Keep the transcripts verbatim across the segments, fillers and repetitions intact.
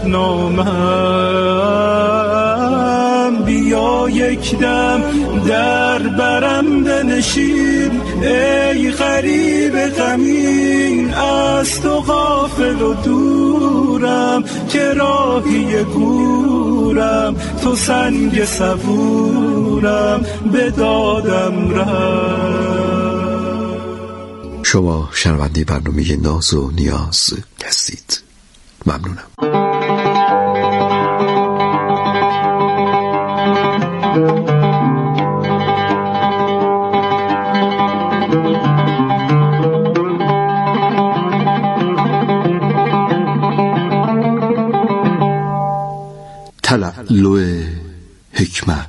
نامم بیا یک دم در برم بنشین، ای غریب غمین از تو غافل و دورم، که راهی گورم تو سنگ صبورم به دادم رفت. شما شنونده برنامه ناز و نیاز هستید. ممنونم. تلالو حکمت.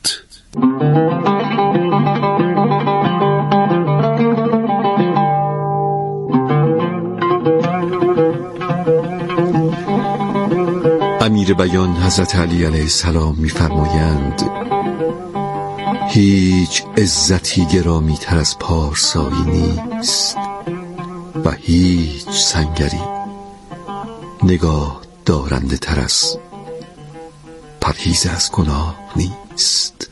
امیر بیان حضرت علی علیه السلام می‌فرمایند هیچ عزتی گرامی تر از پارسایی نیست و هیچ سنگری نگاه دارنده تر از پرهیز از گناه نیست.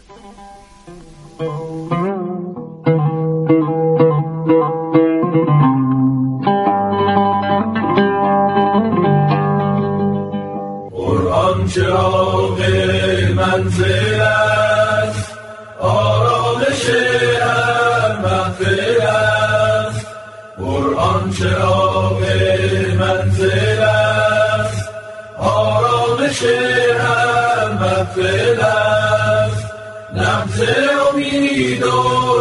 قرآن چراغ منزل است، آرامش هر محفل است. قرآن چراغ منزل است، آرامش هر محفل است. نبض امید و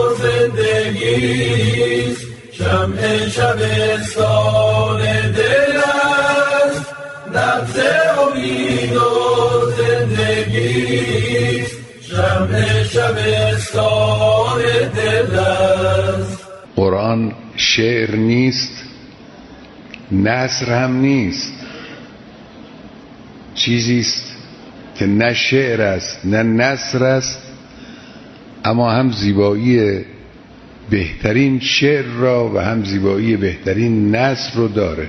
زندگی است، شمع شبستان دل است. نبض امید و زندگی است، شمع شبستان دل است. قرآن شعر نیست، نثر هم نیست، چیزی است که نه شعر است نه نثر است، اما هم زیبایی بهترین شعر را و هم زیبایی بهترین نثر رو داره.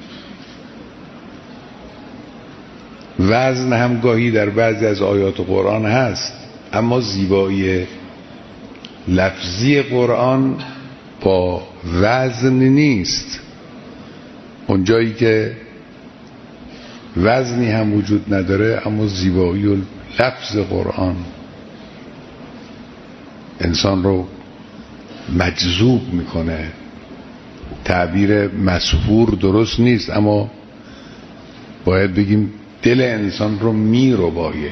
وزن هم گاهی در بعضی از آیات قرآن هست، اما زیبایی لفظی قرآن با وزن نیست. اونجایی که وزنی هم وجود نداره اما زیبایی و لفظ قرآن انسان رو مجذوب میکنه. تعبیر مسحور درست نیست، اما باید بگیم دل انسان رو میربایه.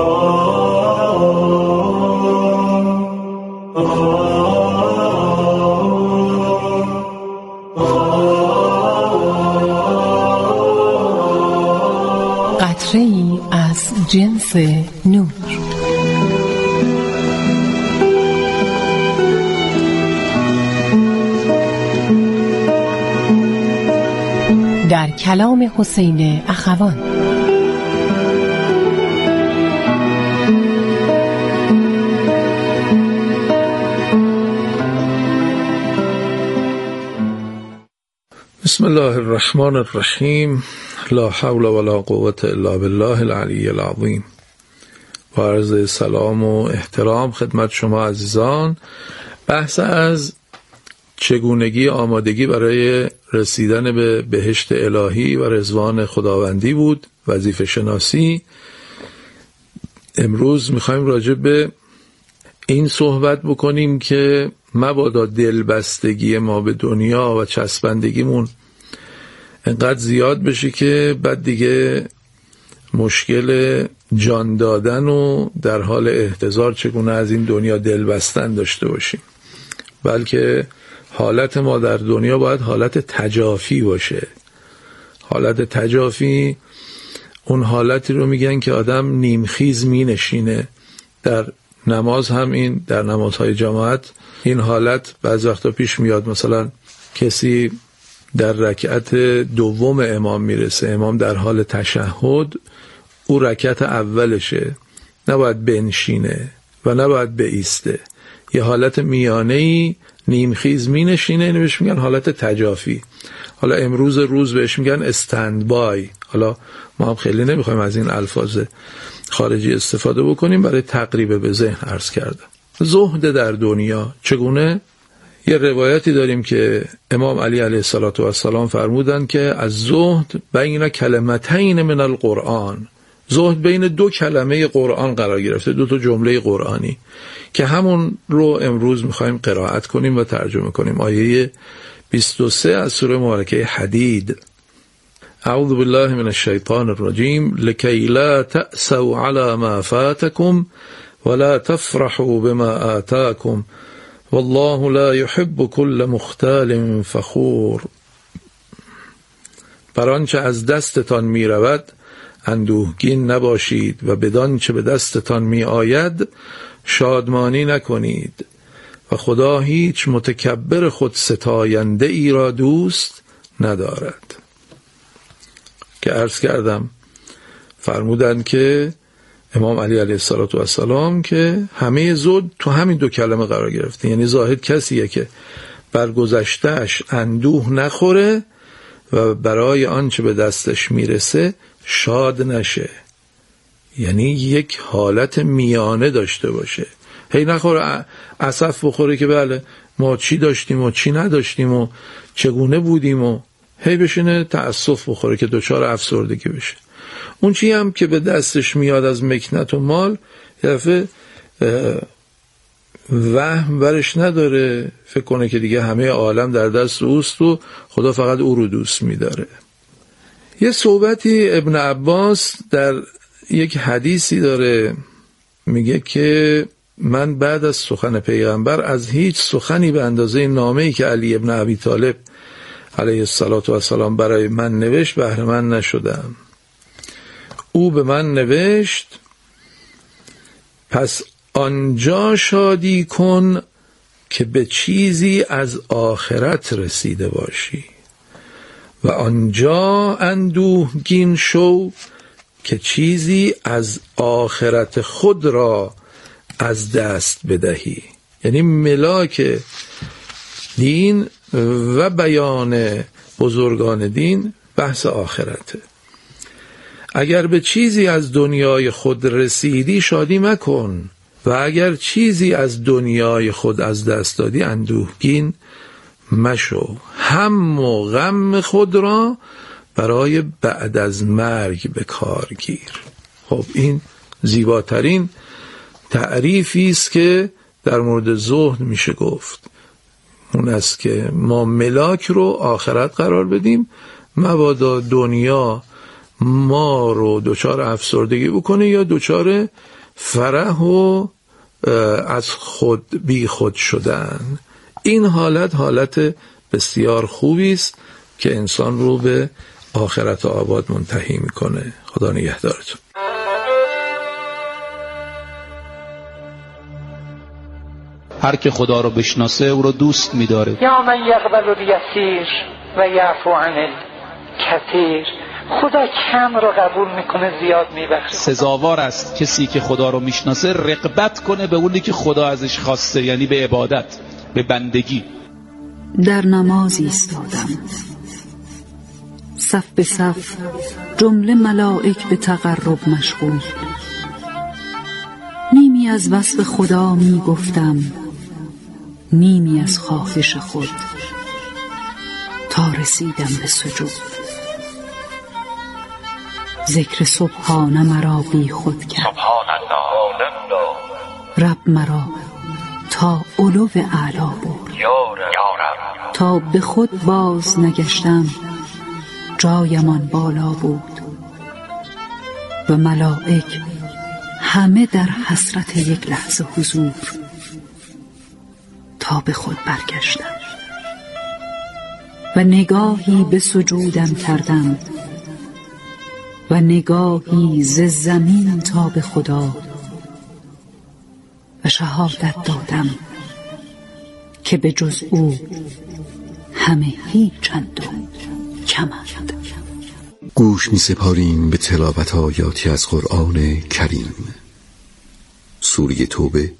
قطره‌ای از جنس نور. در کلام حسین اخوان. بسم الله الرحمن الرحیم. لا حول ولا قوة الا بالله العلی العظیم. و عرض سلام و احترام خدمت شما عزیزان. بحث از چگونگی آمادگی برای رسیدن به بهشت الهی و رضوان خداوندی بود، وظیفه شناسی. امروز میخوایم راجع به این صحبت بکنیم که مبادا دلبستگی ما به دنیا و چسبندگیمون انقدر زیاد بشه که بعد دیگه مشکل جان دادن و در حال احتضار چگونه از این دنیا دلبستن داشته باشیم، بلکه حالت ما در دنیا باید حالت تجافی باشه. حالت تجافی اون حالتی رو میگن که آدم نیمخیز می نشینه. در نماز هم این در نمازهای جماعت این حالت بعض وقتا پیش میاد. مثلا کسی در رکعت دوم امام میرسه، امام در حال تشهد، او رکعت اولشه، نباید بنشینه و نباید بایسته، یه حالت میانه‌ای نیمخیز می نشینه. اینو بهش میگن حالت تجافی. حالا امروز روز بهش میگن استند بای. حالا ما هم خیلی نمیخوایم از این الفاظ خارجی استفاده بکنیم، برای تقریب به ذهن عرض کردم. زهد در دنیا چگونه؟ یه روایتی داریم که امام علی علیه السلام فرمودند که از زهد بین کلمتین من القرآن، زهد بین دو کلمه قرآن قرار گرفته، دو تا جمله قرآنی که همون رو امروز میخوایم قرائت کنیم و ترجمه کنیم. آیه بیست و سه از سوره مبارکه حدید: اعوذ بالله من الشیطان الرجیم لکی لا تأسوا على ما فاتکم ولا تفرحوا بما آتاکم والله لا يحب كل مختال فخور. بر آنچه از دستتان می رود اندوهگین نباشید و بدان چه به دستتان می آید شادمانی نکنید و خدا هیچ متکبر خود ستاینده ای را دوست ندارد. که عرض کردم فرمودند که امام علی علیه السلام که همه زود تو همین دو کلمه قرار گرفته، یعنی زاهد کسیه که بر گذشته‌اش اندوه نخوره و برای آنچه به دستش میرسه شاد نشه، یعنی یک حالت میانه داشته باشه. هی نخوره اسف بخوره که بله ما چی داشتیم و چی نداشتیم و چگونه بودیم و هی بشینه تأسف بخوره که دچار افسردگی بشه. اون چی هم که به دستش میاد از مکنت و مال یه دفعه وهم برش نداره، فکر کنه که دیگه همه عالم در دست اوست و خدا فقط او رو دوست میداره. یه صحبتی ابن عباس در یک حدیثی داره، میگه که من بعد از سخن پیغمبر از هیچ سخنی به اندازه نامه‌ای که علی ابن ابی طالب علیه السلام برای من نوشت بهره مند نشدم. او به من نوشت پس آنجا شادی کن که به چیزی از آخرت رسیده باشی و آنجا اندوهگین شو که چیزی از آخرت خود را از دست بدهی. یعنی ملاک دین و بیان بزرگان دین بحث آخرته. اگر به چیزی از دنیای خود رسیدی شادی مکن و اگر چیزی از دنیای خود از دست دادی اندوهگین مشو. هم و غم خود را برای بعد از مرگ به کار گیر. خب این زیباترین تعریفی است که در مورد زهد میشه گفت. اون است که ما ملاک رو آخرت قرار بدیم، مبادا دنیا ما رو دچار افسردگی بکنه یا دچار فرح و از خود بی خود شدن. این حالت حالت بسیار خوبی است که انسان رو به آخرت آباد منتهی میکنه. خدا نگهدارتون. هر که خدا رو بشناسه او رو دوست می‌داره. یا من یقبل الیسیر و یعفو عن الکثیر. خدا کم رو قبول میکنه زیاد میبخشه. سزاوار است کسی که خدا رو میشناسه رغبت کنه به اونی که خدا ازش خواسته، یعنی به عبادت، به بندگی. در نماز ایستادم، صف به صف جمله ملائک به تقرب مشغول. نیمی از وصف خدا میگفتم، نیمی از خواهش خود، تا رسیدم به سجود. ذکر سبحانه مرا بی خود کرد، رب مرا تا علو اعلا برد. تا به خود باز نگشتم جایمان بالا بود و ملائک همه در حسرت یک لحظه حضور. تا به خود برگشتم و نگاهی به سجودم کردم و نگاهی ز زمین تا به خدا و شهادت دادم که به جز او همه هیچند و کمند. گوش می سپاریم به تلاوت آیاتی از قرآن کریم. سوره توبه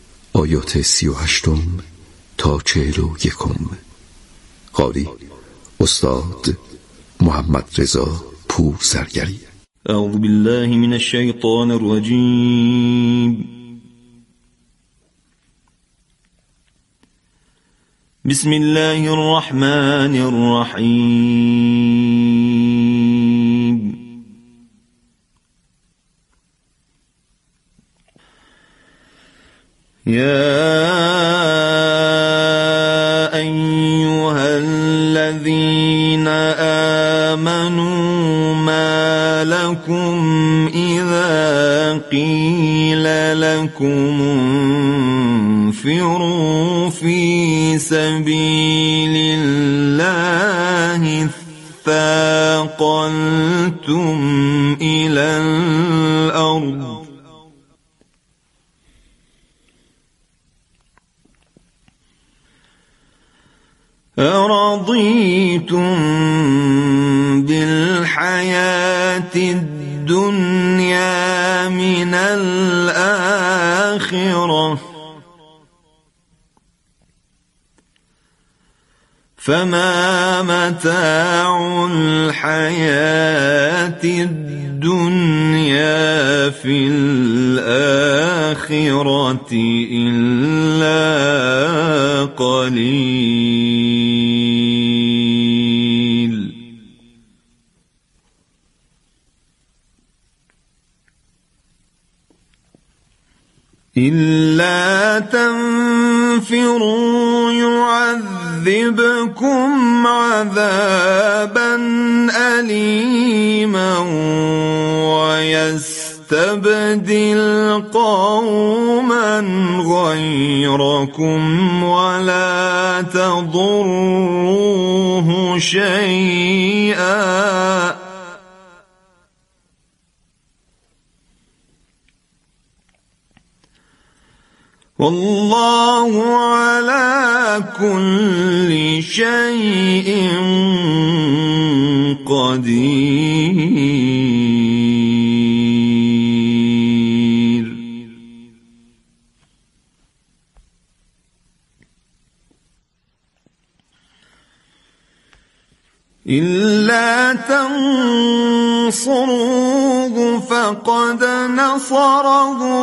آیات سی و هشتم تا چهل و یکم. قاری استاد محمد رضا پورسرگری. اعوذ بالله من الشیطان الرجیم. بسم الله الرحمن الرحیم. یا ایها الذین آمنوا ما لكم اذا قیل لكم انفروا في سبيل الله اثاقلتم إلى الأرض أرضيتم بالحياة الدنيا من الآخرة فما متاع الحياة الدنيا في الآخرة إلا قليل. إلا تنفروا يعذبكم عذابا أليما ويستبدل قوما غيركم ولا تضروه شيئا والله على كل شيء قدير. إلا تنصروه فقد نصره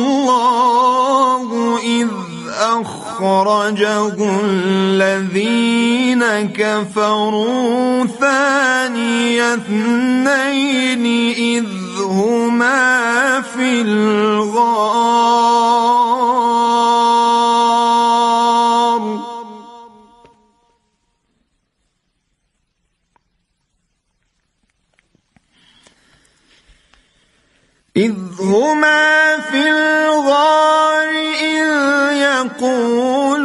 الله إذ أخرجه الذين كفروا ثاني اثنين إذ هما في الغار إذ هما في الغار إذ يقول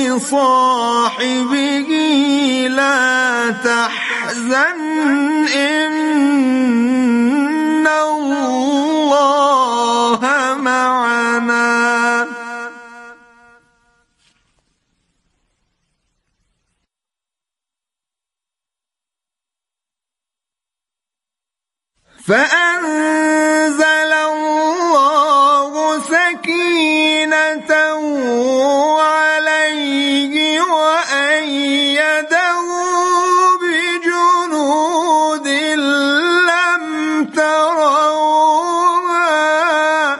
لصاحبه لا تحزن إن الله معنا فأنزل الله سكينته عليه وأيده بجنود لم تروها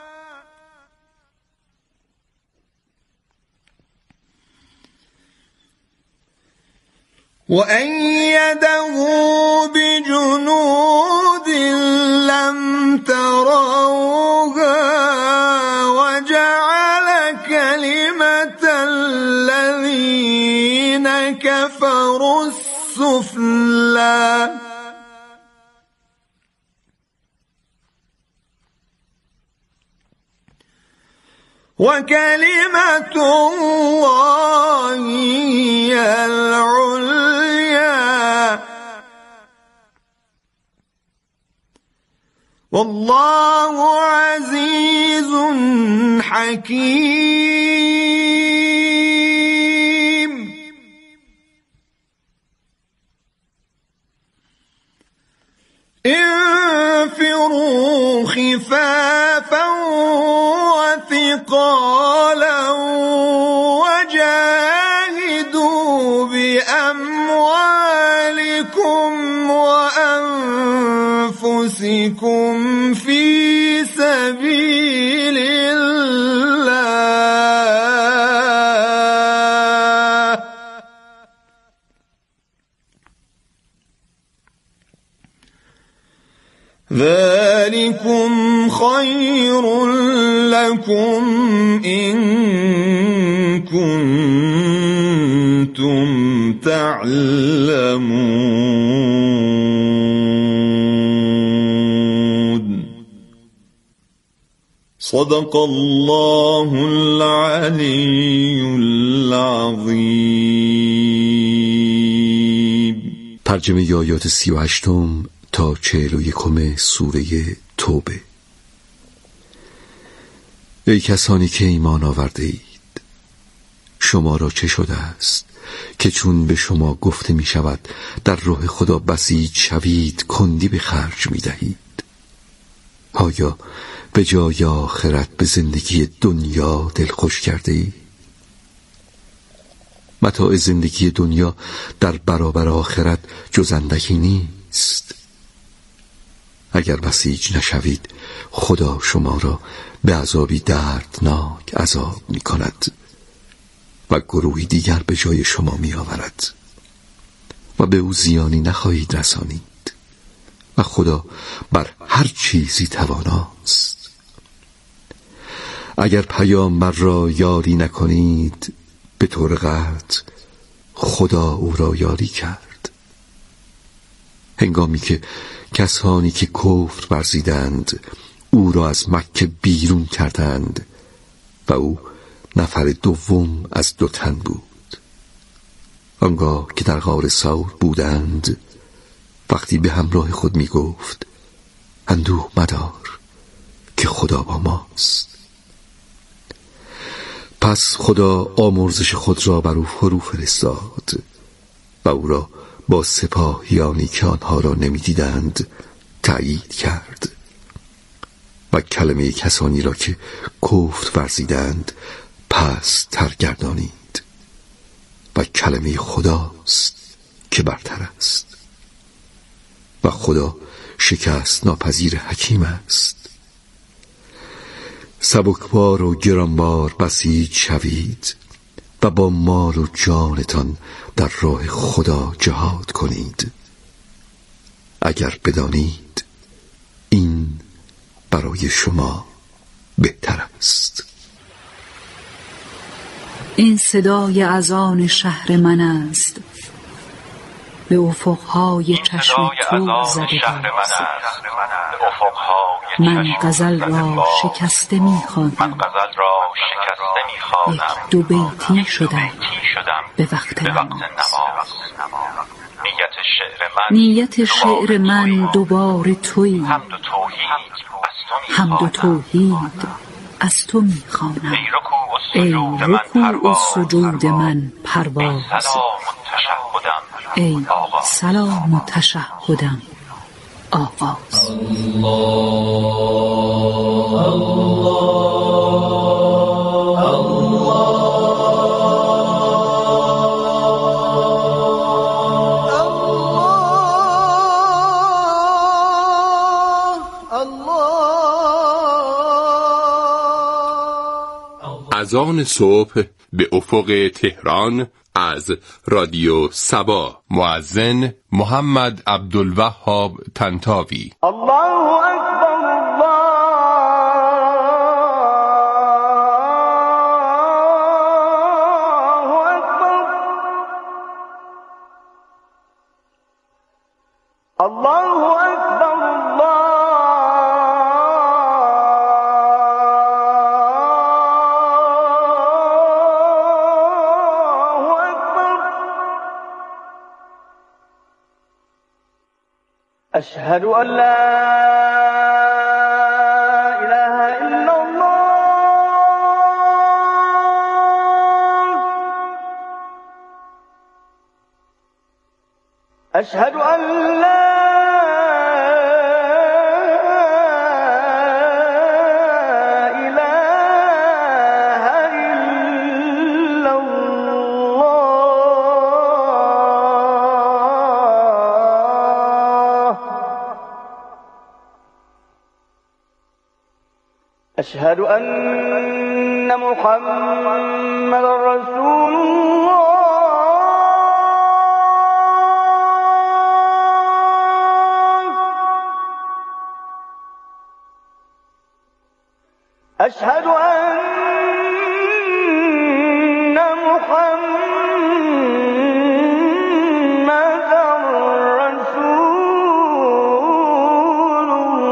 وأيده بجنود لم تروها وجعل كلمة الذين كفروا السفلى وكلمة الله هي العليا والله عزيز حكيم. انفروا خفافا وثقالا وجاهدوا بأموالكم وأنفسكم في سبيل الله ذلكم خير لكم إن كنتم تعلمون صدق الله العلی العظیم. ترجمه آیات سی و هشتم تا چهل و یکم سوره توبه. ای کسانی که ایمان آورده اید، شما را چه شده است که چون به شما گفته می شود در راه خدا بسیج شوید کندی به خرج می دهید؟ آیا به جای آخرت به زندگی دنیا دلخوش کرده اید؟ متاع زندگی دنیا در برابر آخرت جز اندکی نیست. اگر بسیج نشوید خدا شما را به عذابی دردناک عذاب می کند و گروهی دیگر به جای شما می آورد و به او زیانی نخواهید رسانید و خدا بر هر چیزی تواناست. اگر پیامبر را یاری نکنید به طور قطع خدا او را یاری کرد. هنگامی که کسانی که کفر ورزیدند او را از مکه بیرون کردند و او نفر دوم از دو تن بود. آنگاه که در غار ثور بودند، وقتی به همراه خود می گفت اندوه مدار که خدا با ماست. پس خدا آمرزش خود را بر او فرو فرستاد و او را با سپاهیانی که آنها را نمی دیدند تأیید کرد و کلمه کسانی را که کفر ورزیدند پس ترگردانید و کلمه خداست که برتر است و خدا شکست ناپذیر حکیم است. سبکبار و گرانبار بسیج شوید و با مال و جانتان در راه خدا جهاد کنید، اگر بدانید این برای شما بهتر است. این صدای اذان شهر من است، به افقهای چشم تو زده باز. من غزل را شکسته می‌خوانم، یک دو بیتی شدم به وقت نماز. نیت شعر من دوباره تویی، حمد و توحید از تو می‌خوانم. ای رکوع و سجود من پرواز، ای سلام و تشهدم آغاز. اذان صبح به افق تهران از رادیو سبا. مؤذن محمد عبدالوهاب طنطاوی. الله اکبر الله اکبر الله اکبر أشهد أن لا إله إلا الله أشهد أن لا أشهد أن محمد رسول الله. أشهد أن محمد رسول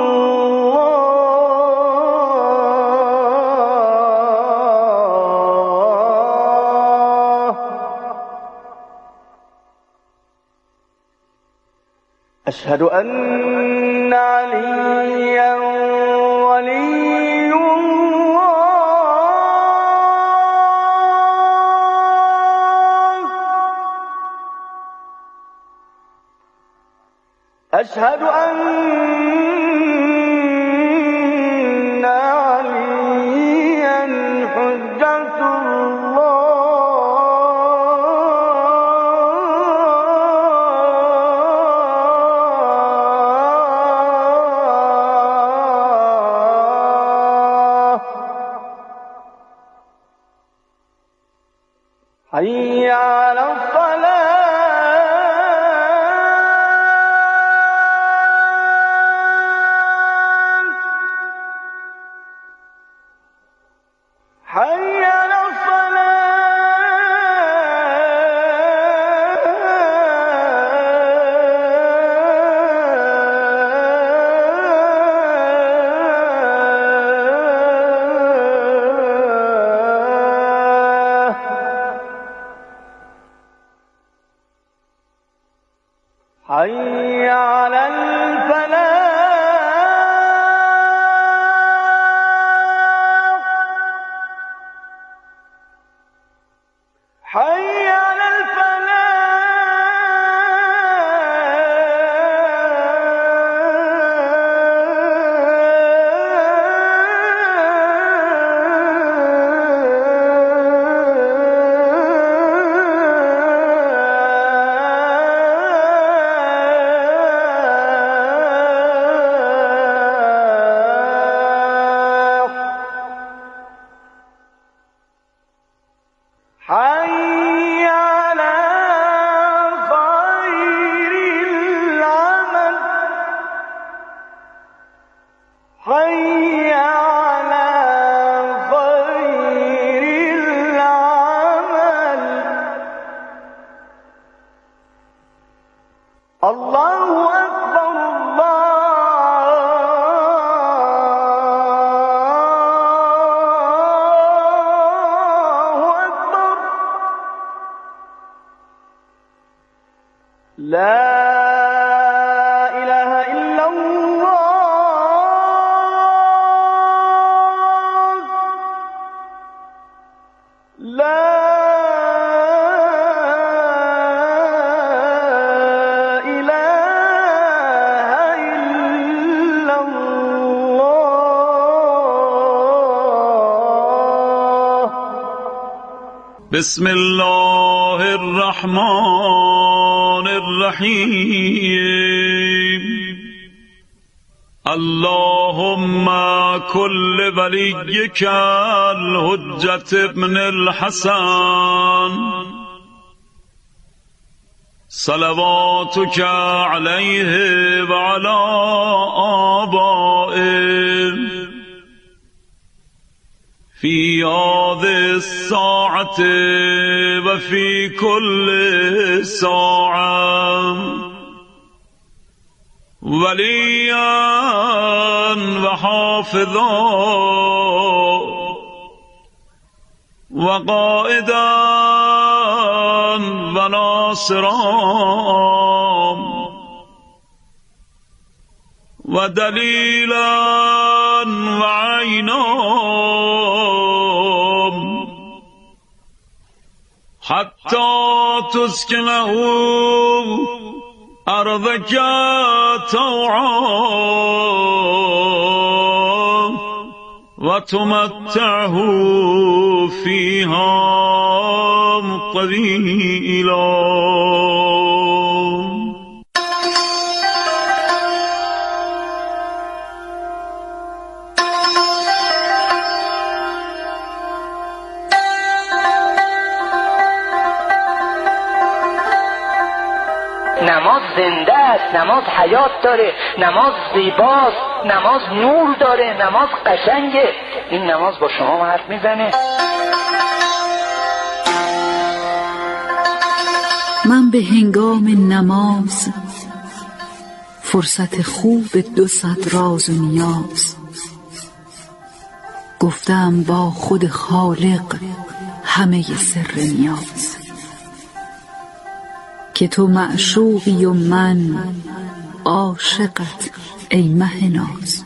الله. أشهد أن عليا ولي الله. أشهد أن عليا حجة الله. حي على الصلاة. حي على الصلاة. حي على الفلاح. حي على الفلاح. حي على خير العمل. حي على خير العمل. الله أكبر. الله أكبر. لا إله إلا الله. لا إله إلا الله. بسم الله الرحمن الرحيم. اللهم كل وليك الحجة ابن الحسن صلواتك عليه وعلى آبائه في هذه الساعة وفي كل ساعة وليا وحافظا وقائدا وناصرا ودليلا وعينا حتى تسكنه أرضك طوعا وتمتعه فيها طويلا. زنده است، نماز حیات داره، نماز زیباست، نماز نور داره، نماز قشنگه. این نماز با شما حرف میزنه. من به هنگام نماز فرصت خوب دو صد راز و نیاز، گفتم با خود خالق همه سر نیاز، که تو معشوقی و من عاشقت ای مه ناز.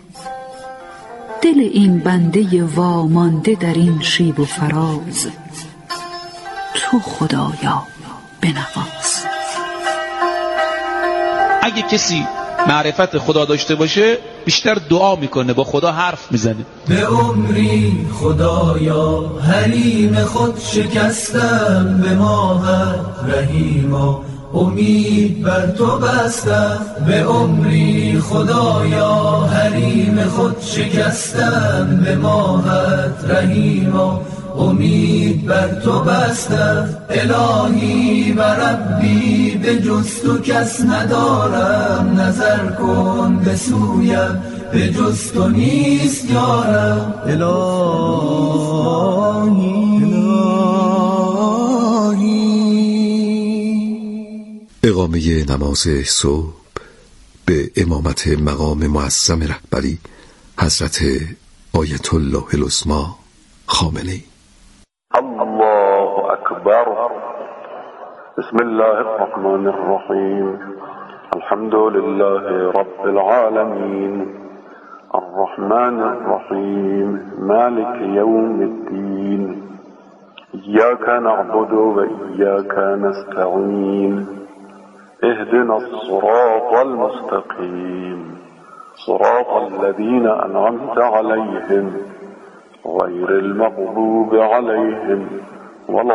دل این بنده وامانده در این شیب و فراز، تو خدایا بنواز. اگه کسی معرفت خدا داشته باشه بیشتر دعا میکنه، با خدا حرف میزنه. به عمری خدایا حریم خود شکستم، به ماهت رحیما امید بر تو بستم. به عمری خدایا حریم خود شکستم، به ماهت رحیما امید بر تو بستم. الهی و ربی به جز تو کس ندارم، نظر کن به سویم به جز تو نیست یارم. الهی اقامه نماز صبح به امامت مقام معظم رهبری حضرت آیت الله العظمی خامنه‌ای. الله اکبر. بسم الله الرحمن الرحیم. الحمد لله رب العالمین، الرحمن الرحیم، مالک یوم الدین، ایاک نعبد و ایاک نستعین، اهدنا الصراط المستقیم، صراط الذين أنعمت عليهم غير المغضوب عليهم ولا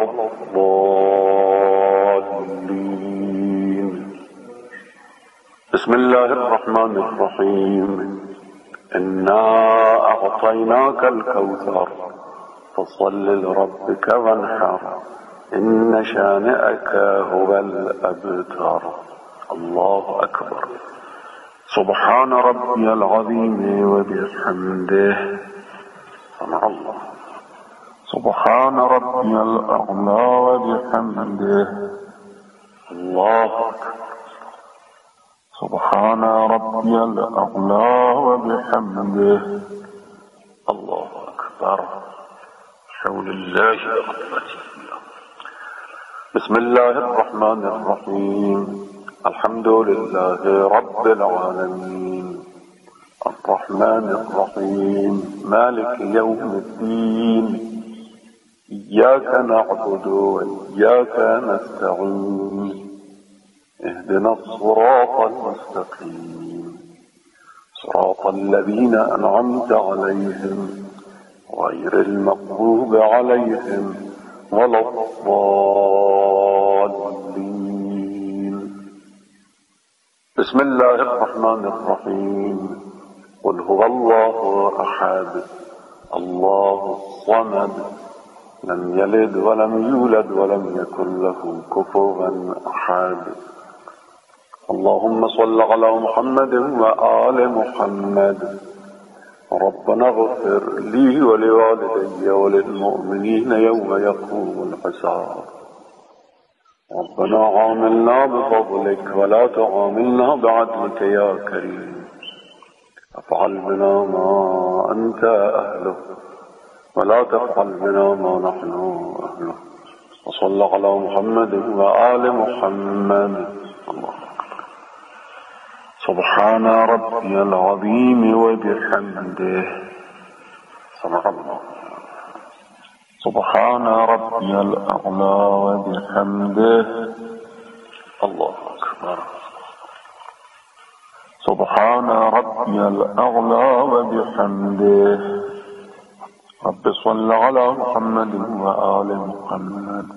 الضالين. بسم الله الرحمن الرحيم. إنا أعطيناك الكوثر فصل لربك وانحر إن شانئك هو الأبتر. الله أكبر. سبحان ربي العظيم وبحمده. سمع الله. سبحان ربي الأعلى وبحمده. الله أكبر. سبحان ربي الأعلى وبحمده. الله أكبر. حول الله وقوته. بسم الله الرحمن الرحيم. الحمد لله رب العالمين، الرحمن الرحيم، مالك يوم الدين، إياك نعبد وإياك نستعين، اهدنا الصراط المستقيم، صراط الذين أنعمت عليهم غير المغضوب عليهم ولا الضالين. بسم الله الرحمن الرحيم. قل هو الله أحد الله الصمد لم يلد ولم يولد ولم يكن له كفوا أحد. اللهم صل على محمد وآل محمد. ربنا اغفر لي ولوالدي وللمؤمنين يوم يقوم الحساب. ربنا عاملنا بفضلك ولا تعاملنا بعدلك يا كريم. افعل بنا ما أنت أهله ولا تفعل بنا ما نحن أهله. وصل على محمد وآل محمد. الله أكبر. سبحان ربي العظيم وبحمده. سمع الله. سبحان ربي الأعلى وبحمده. الله أكبر. سبحان ربي الأعلى وبحمده. رب صل على محمد وآل محمد.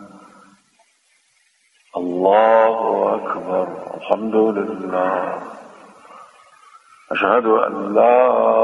الله أكبر. الحمد لله. أشهد أن لا